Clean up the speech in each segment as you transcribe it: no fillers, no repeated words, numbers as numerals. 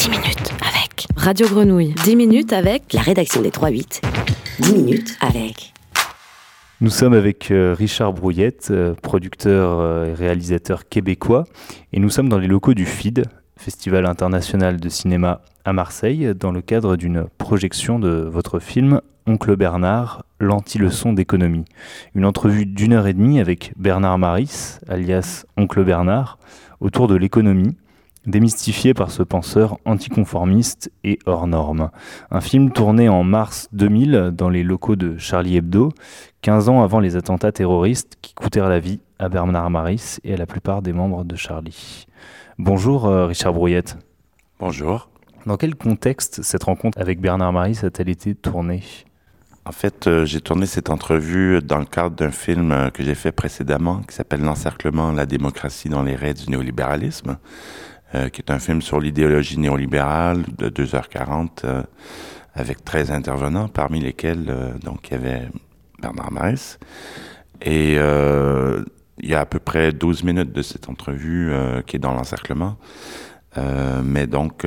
10 minutes avec Radio Grenouille. 10 minutes avec la rédaction des 3-8. 10 minutes avec... Nous sommes avec Richard Brouillette, producteur et réalisateur québécois, et nous sommes dans les locaux du FID, Festival international de cinéma à Marseille, dans le cadre d'une projection de votre film Oncle Bernard, l'anti-leçon d'économie. Une entrevue d'1h30 avec Bernard Maris, alias Oncle Bernard, autour de l'économie, démystifié par ce penseur anticonformiste et hors norme. Un film tourné en mars 2000 dans les locaux de Charlie Hebdo, 15 ans avant les attentats terroristes qui coûtèrent la vie à Bernard Maris et à la plupart des membres de Charlie. Bonjour Richard Brouillette. Bonjour. Dans quel contexte cette rencontre avec Bernard Maris a-t-elle été tournée ? En fait, j'ai tourné cette entrevue dans le cadre d'un film que j'ai fait précédemment qui s'appelle L'encerclement, la démocratie dans les raies du néolibéralisme, qui est un film sur l'idéologie néolibérale de 2h40 avec 13 intervenants, parmi lesquels donc il y avait Bernard Maris. Et il y a à peu près 12 minutes de cette entrevue qui est dans l'encerclement. Mais donc,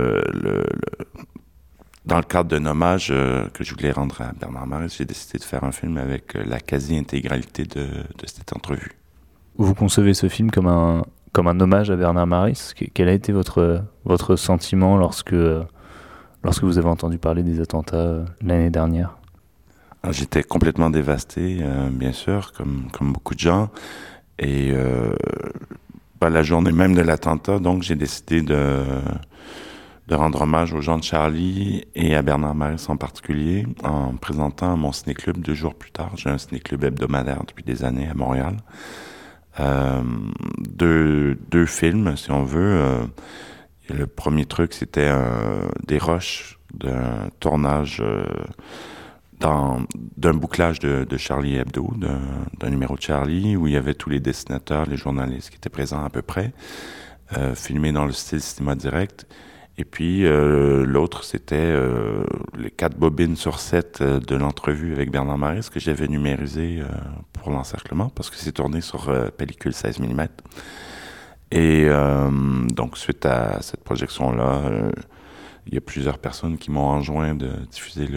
dans le cadre d'un hommage que je voulais rendre à Bernard Maris, j'ai décidé de faire un film avec la quasi-intégralité de cette entrevue. Vous concevez ce film comme un hommage à Bernard Maris. Quel a été votre sentiment lorsque vous avez entendu parler des attentats l'année dernière ? Alors, j'étais complètement dévasté, bien sûr, comme beaucoup de gens. Et la journée même de l'attentat, donc j'ai décidé de rendre hommage aux gens de Charlie et à Bernard Maris en particulier, en présentant mon ciné-club 2 jours plus tard. J'ai un ciné-club hebdomadaire depuis des années à Montréal. Deux films, si on veut. Le premier truc, c'était des rushs d'un tournage d'un bouclage de Charlie Hebdo, d'un numéro de Charlie, où il y avait tous les dessinateurs, les journalistes qui étaient présents à peu près, filmés dans le style cinéma direct. Et puis l'autre, c'était les 4 bobines sur 7 de l'entrevue avec Bernard Maris que j'avais numérisé pour l'encerclement, parce que c'est tourné sur pellicule 16 mm. Et donc, suite à cette projection-là, il y a plusieurs personnes qui m'ont enjoint de diffuser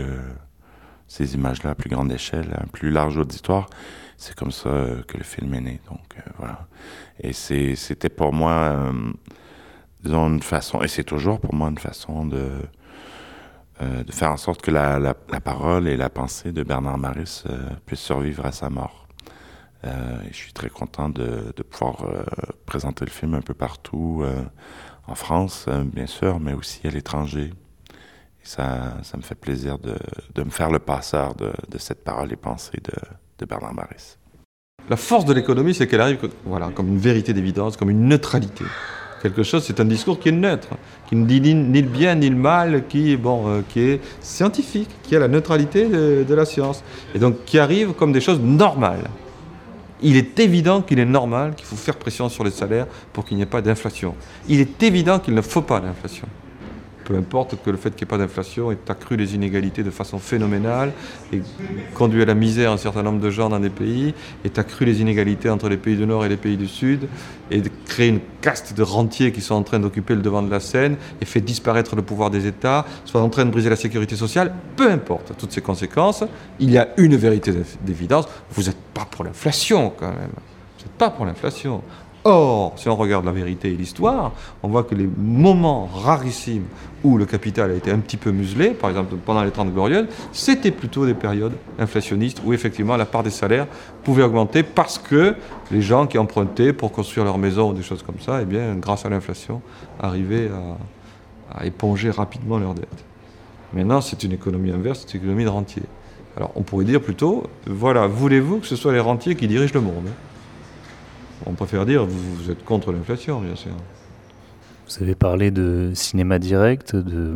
ces images-là à plus grande échelle, à un plus large auditoire. C'est comme ça que le film est né. Donc, voilà. Et c'était pour moi... disons une façon, et c'est toujours pour moi une façon de faire en sorte que la parole et la pensée de Bernard Maris puissent survivre à sa mort. Et je suis très content de pouvoir présenter le film un peu partout, en France, bien sûr, mais aussi à l'étranger. Et ça me fait plaisir de me faire le passeur de cette parole et pensée de Bernard Maris. La force de l'économie, c'est qu'elle arrive comme une vérité d'évidence, comme une neutralité. Quelque chose, c'est un discours qui est neutre, qui ne dit ni le bien ni le mal, qui est scientifique, qui a la neutralité de la science, et donc qui arrive comme des choses normales. Il est évident qu'il est normal qu'il faut faire pression sur les salaires pour qu'il n'y ait pas d'inflation. Il est évident qu'il ne faut pas d'inflation. Peu importe que le fait qu'il n'y ait pas d'inflation ait accru les inégalités de façon phénoménale et conduit à la misère un certain nombre de gens dans des pays, ait accru les inégalités entre les pays du Nord et les pays du Sud, et créé une caste de rentiers qui sont en train d'occuper le devant de la scène, et fait disparaître le pouvoir des États, soit en train de briser la sécurité sociale. Peu importe toutes ces conséquences, il y a une vérité d'évidence, vous n'êtes pas pour l'inflation quand même. Vous n'êtes pas pour l'inflation. Or, si on regarde la vérité et l'histoire, on voit que les moments rarissimes où le capital a été un petit peu muselé, par exemple pendant les 30 Glorieuses, c'était plutôt des périodes inflationnistes où effectivement la part des salaires pouvait augmenter parce que les gens qui empruntaient pour construire leur maison ou des choses comme ça, eh bien, grâce à l'inflation, arrivaient à éponger rapidement leurs dettes. Maintenant, c'est une économie inverse, c'est une économie de rentiers. Alors, on pourrait dire plutôt, voilà, voulez-vous que ce soit les rentiers qui dirigent le monde ? On préfère dire, vous êtes contre l'inflation, bien sûr. Vous avez parlé de cinéma direct,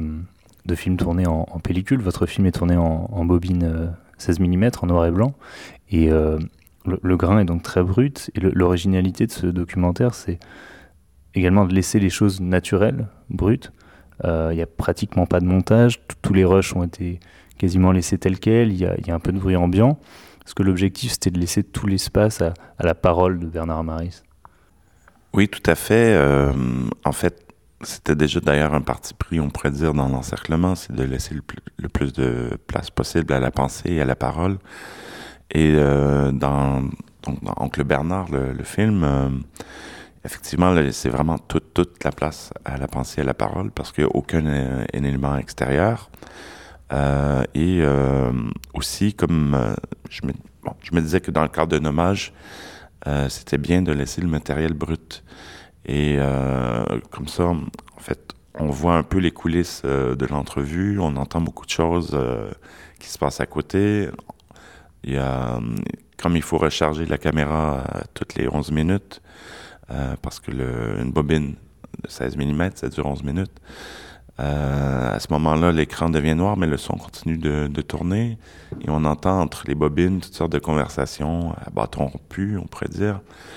de films tournés en pellicule. Votre film est tourné en bobine 16 mm, en noir et blanc. Et le grain est donc très brut. Et l'originalité de ce documentaire, c'est également de laisser les choses naturelles, brutes. Il n'y a pratiquement pas de montage. Tous les rushs ont été quasiment laissés tels quels. Il y a un peu de bruit ambiant. Est-ce que l'objectif, c'était de laisser tout l'espace à la parole de Bernard Maris ? Oui, tout à fait. En fait, c'était déjà d'ailleurs un parti pris, on pourrait dire, dans l'encerclement, c'est de laisser le plus de place possible à la pensée et à la parole. Et dans Oncle Bernard, le film, effectivement, là, c'est vraiment toute la place à la pensée et à la parole, parce qu'il n'y a aucun élément extérieur. Et aussi, comme je me disais que dans le cadre d'un hommage, c'était bien de laisser le matériel brut. Et comme ça, en fait, on voit un peu les coulisses de l'entrevue, on entend beaucoup de choses qui se passent à côté. Il y a, comme il faut recharger la caméra toutes les 11 minutes, parce que une bobine de 16 mm, ça dure 11 minutes. À ce moment-là, l'écran devient noir, mais le son continue de tourner. Et on entend entre les bobines toutes sortes de conversations à bâton rompu, on pourrait dire.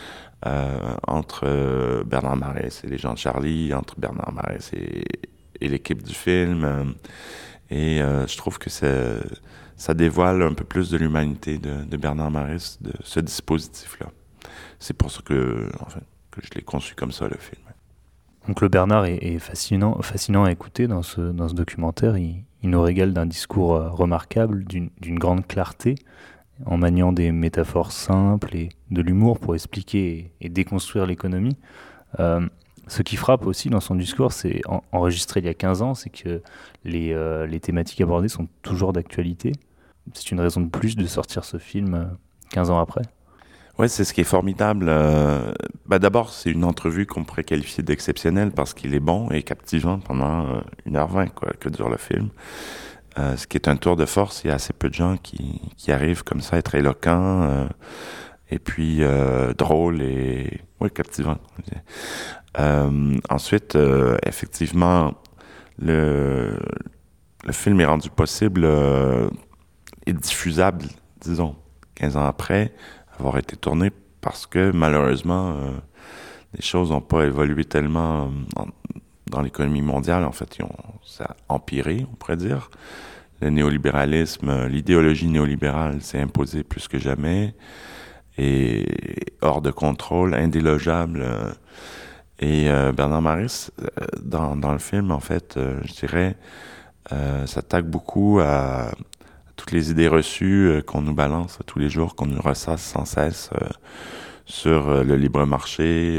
Entre Bernard Marès et les gens de Charlie, entre Bernard Marès et l'équipe du film. Et je trouve que ça dévoile un peu plus de l'humanité de Bernard Marès, de ce dispositif-là. C'est pour ça que je l'ai conçu comme ça, le film. Donc le Bernard est fascinant à écouter dans ce documentaire. Il nous régale d'un discours remarquable, d'une grande clarté, en maniant des métaphores simples et de l'humour pour expliquer et déconstruire l'économie. Ce qui frappe aussi dans son discours, c'est enregistré il y a 15 ans, c'est que les thématiques abordées sont toujours d'actualité. C'est une raison de plus de sortir ce film 15 ans après. Oui, c'est ce qui est formidable. D'abord, c'est une entrevue qu'on pourrait qualifier d'exceptionnelle parce qu'il est bon et captivant pendant 1h20 que dure le film. Ce qui est un tour de force. Il y a assez peu de gens qui arrivent comme ça à être éloquents et puis drôles et captivants. Ensuite, effectivement, le film est rendu possible et diffusable, disons, 15 ans après avoir été tourné parce que malheureusement, les choses n'ont pas évolué tellement dans l'économie mondiale. En fait, ça a empiré, on pourrait dire. Le néolibéralisme, l'idéologie néolibérale s'est imposée plus que jamais et hors de contrôle, indélogeable. Et Bernard Marès, dans le film, en fait, je dirais, s'attaque beaucoup à toutes les idées reçues qu'on nous balance tous les jours, qu'on nous ressasse sans cesse sur le libre marché,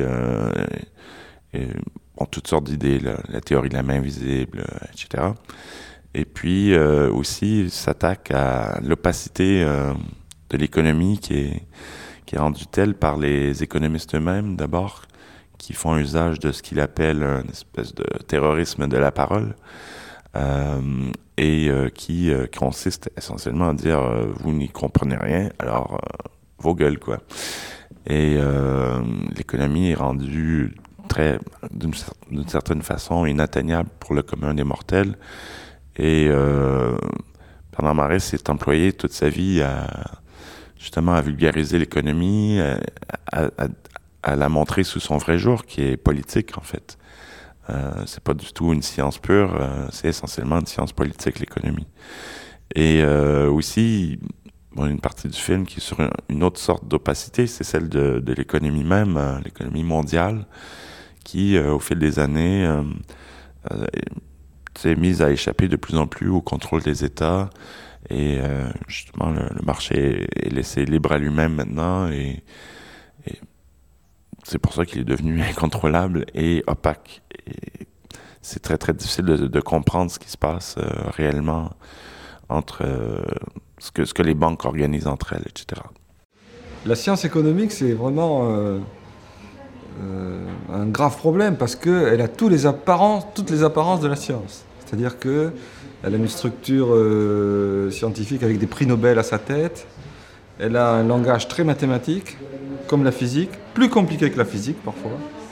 toutes sortes d'idées, la théorie de la main invisible, etc. Et puis aussi s'attaque à l'opacité de l'économie qui est rendue telle par les économistes eux-mêmes, d'abord, qui font usage de ce qu'il appelle une espèce de terrorisme de la parole, et qui consiste essentiellement à dire vous n'y comprenez rien, alors vos gueules, quoi. Et l'économie est rendue d'une certaine façon inatteignable pour le commun des mortels. Et Bernard Marès s'est employé toute sa vie justement à vulgariser l'économie, à la montrer sous son vrai jour, qui est politique en fait. C'est pas du tout une science pure, c'est essentiellement une science politique, l'économie. Et aussi, une partie du film qui est sur une autre sorte d'opacité, c'est celle de l'économie même, l'économie mondiale, qui, au fil des années, s'est mise à échapper de plus en plus au contrôle des États. Et justement, le marché est laissé libre à lui-même maintenant. Et c'est pour ça qu'il est devenu incontrôlable et opaque. Et c'est très, très difficile de comprendre ce qui se passe réellement entre ce que les banques organisent entre elles, etc. La science économique, c'est vraiment un grave problème parce qu'elle a toutes les apparences de la science. C'est-à-dire qu'elle a une structure scientifique avec des prix Nobel à sa tête. Elle a un langage très mathématique, comme la physique, plus compliqué que la physique parfois.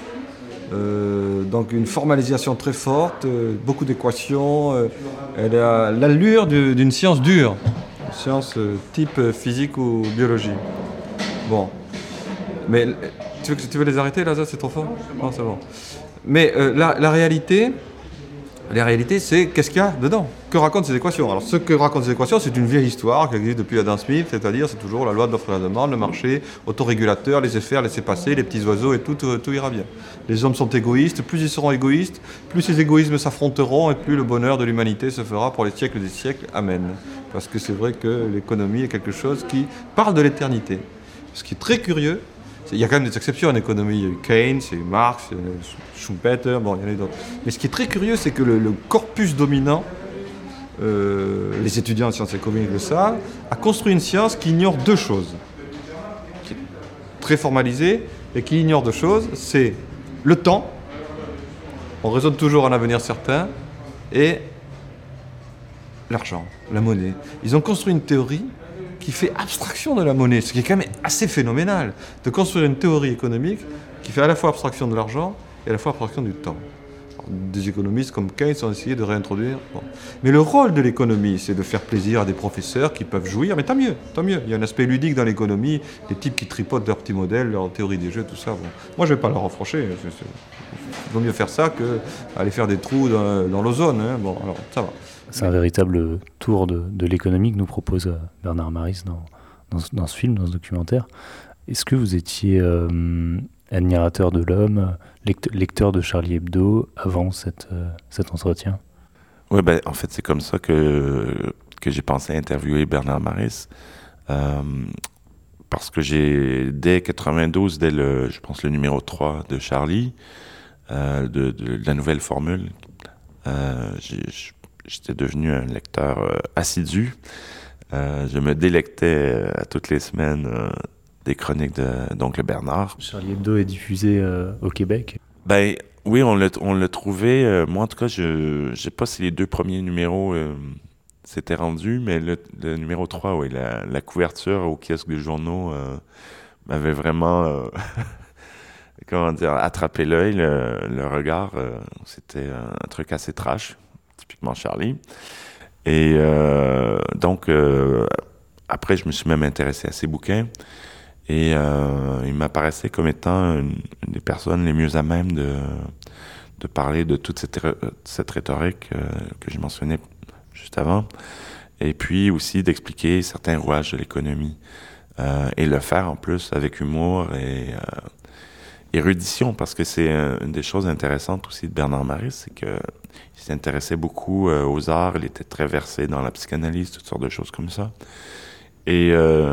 Donc une formalisation très forte, beaucoup d'équations. Elle a l'allure d'une science dure, une science type physique ou biologie. Bon, mais tu veux les arrêter là, ça c'est trop fort? Non, c'est bon. Mais la réalité, La réalité, c'est qu'est-ce qu'il y a dedans? Que racontent ces équations? Alors, ce que racontent ces équations, c'est une vieille histoire qui existe depuis Adam Smith, c'est-à-dire c'est toujours la loi de l'offre et la demande, le marché, autorégulateur, laisser faire, laisser passer, les petits oiseaux et tout ira bien. Les hommes sont égoïstes, plus ils seront égoïstes, plus ces égoïsmes s'affronteront et plus le bonheur de l'humanité se fera pour les siècles des siècles. Amen. Parce que c'est vrai que l'économie est quelque chose qui parle de l'éternité. Ce qui est très curieux, il y a quand même des exceptions en économie. Il y a eu Keynes, il y a eu Marx, il y a eu Schumpeter, bon, il y en a eu d'autres. Mais ce qui est très curieux, c'est que le corpus dominant, les étudiants en sciences économiques le savent, a construit une science qui ignore deux choses, qui est très formalisée, et qui ignore deux choses, c'est le temps, on raisonne toujours en avenir certain, et l'argent, la monnaie. Ils ont construit une théorie qui fait abstraction de la monnaie, ce qui est quand même assez phénoménal, de construire une théorie économique qui fait à la fois abstraction de l'argent et à la fois abstraction du temps. Alors, des économistes comme Keynes ont essayé de réintroduire. Bon. Mais le rôle de l'économie, c'est de faire plaisir à des professeurs qui peuvent jouir, mais tant mieux, tant mieux. Il y a un aspect ludique dans l'économie, les types qui tripotent leurs petits modèles, leur théorie des jeux, tout ça. Bon. Moi, je ne vais pas leur reprocher. Il vaut mieux faire ça qu'aller faire des trous dans l'ozone. Hein. Bon, alors, ça va. C'est un véritable tour de l'économie que nous propose Bernard Maris dans ce film, dans ce documentaire. Est-ce que vous étiez admirateur de l'homme, lecteur de Charlie Hebdo avant cet entretien? Oui, en fait, c'est comme ça que j'ai pensé interviewer Bernard Maris. Parce que dès 92, je pense le numéro 3 de Charlie, de la nouvelle formule, j'étais devenu un lecteur assidu. Je me délectais toutes les semaines des chroniques d'Oncle Bernard. Charlie Hebdo est diffusé au Québec? Oui, on l'a trouvé. Moi, en tout cas, je ne sais pas si les 2 premiers numéros s'étaient rendus, mais le numéro 3, oui, la couverture au kiosque des journaux m'avait vraiment comment dire, attrapé l'œil, le regard. C'était un truc assez trash. Typiquement Charlie. Et donc, après, je me suis même intéressé à ces bouquins. Et il m'apparaissait comme étant une des personnes les mieux à même de parler de toute cette rhétorique que j'ai mentionnée juste avant. Et puis aussi d'expliquer certains rouages de l'économie. Et le faire en plus avec humour et érudition, parce que c'est une des choses intéressantes aussi de Bernard Maris, c'est que il s'intéressait beaucoup aux arts, il était très versé dans la psychanalyse, toutes sortes de choses comme ça. Et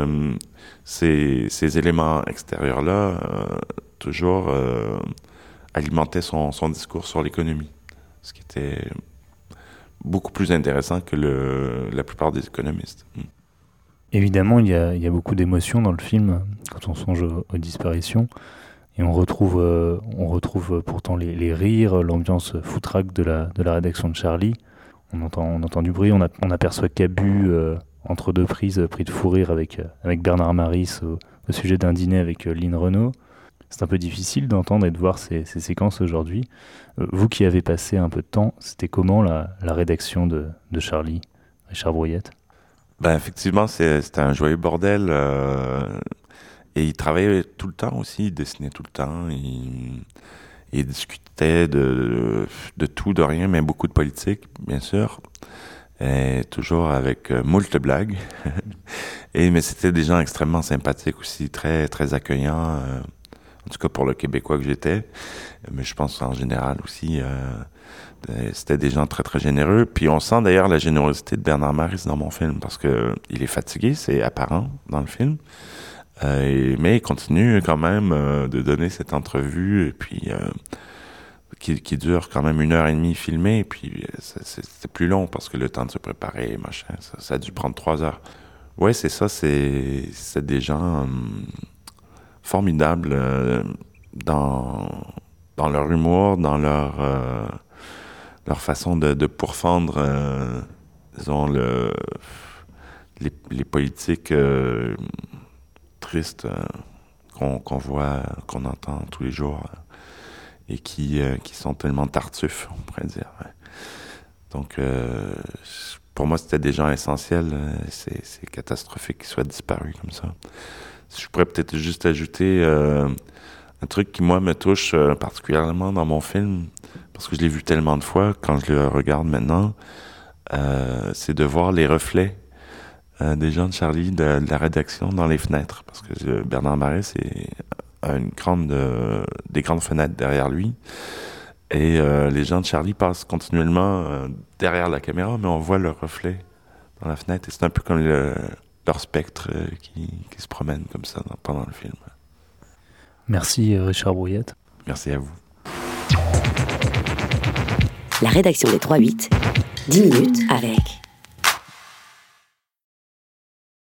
ces éléments extérieurs-là, toujours alimentaient son discours sur l'économie, ce qui était beaucoup plus intéressant que la plupart des économistes. Évidemment, il y a beaucoup d'émotions dans le film, quand on songe aux disparitions. Et on retrouve pourtant les rires, l'ambiance foutraque de la rédaction de Charlie. On entend du bruit, on aperçoit Cabu entre deux prises, pris de fou rire avec Bernard Maris au sujet d'un dîner avec Lynn Renaud. C'est un peu difficile d'entendre et de voir ces séquences aujourd'hui. Vous qui avez passé un peu de temps, c'était comment la rédaction de Charlie, Richard Brouillette? Effectivement, c'était un joyeux bordel. Et il travaillait tout le temps aussi, il dessinait tout le temps, il discutait de tout, de rien, mais beaucoup de politique, bien sûr. Et toujours avec moult blagues. Mais c'était des gens extrêmement sympathiques aussi, très, très accueillants, en tout cas pour le Québécois que j'étais. Mais je pense en général aussi, c'était des gens très, très généreux. Puis on sent d'ailleurs la générosité de Bernard Maris dans mon film, parce qu'il est fatigué, c'est apparent dans le film. Mais il continue quand même de donner cette entrevue, et puis qui dure quand même 1h30 filmée, et puis c'est plus long parce que le temps de se préparer, machin, ça a dû prendre 3 heures. Ouais, c'est ça, c'est des gens formidables dans leur humour, dans leur façon de pourfendre, disons, les politiques tristes qu'on voit, qu'on entend tous les jours, et qui sont tellement tartuffes, on pourrait dire. Ouais. Donc, pour moi, c'était des gens essentiels. C'est catastrophique qu'ils soient disparus comme ça. Je pourrais peut-être juste ajouter un truc qui, moi, me touche particulièrement dans mon film, parce que je l'ai vu tellement de fois, quand je le regarde maintenant, c'est de voir les reflets des gens de Charlie, de la rédaction dans les fenêtres. Parce que Bernard Marais, c'est des grandes fenêtres derrière lui. Et les gens de Charlie passent continuellement derrière la caméra, mais on voit leur reflet dans la fenêtre. Et c'est un peu comme leur spectre qui se promène comme ça pendant le film. Merci Richard Brouillette. Merci à vous. La rédaction des 3-8, 10 minutes avec...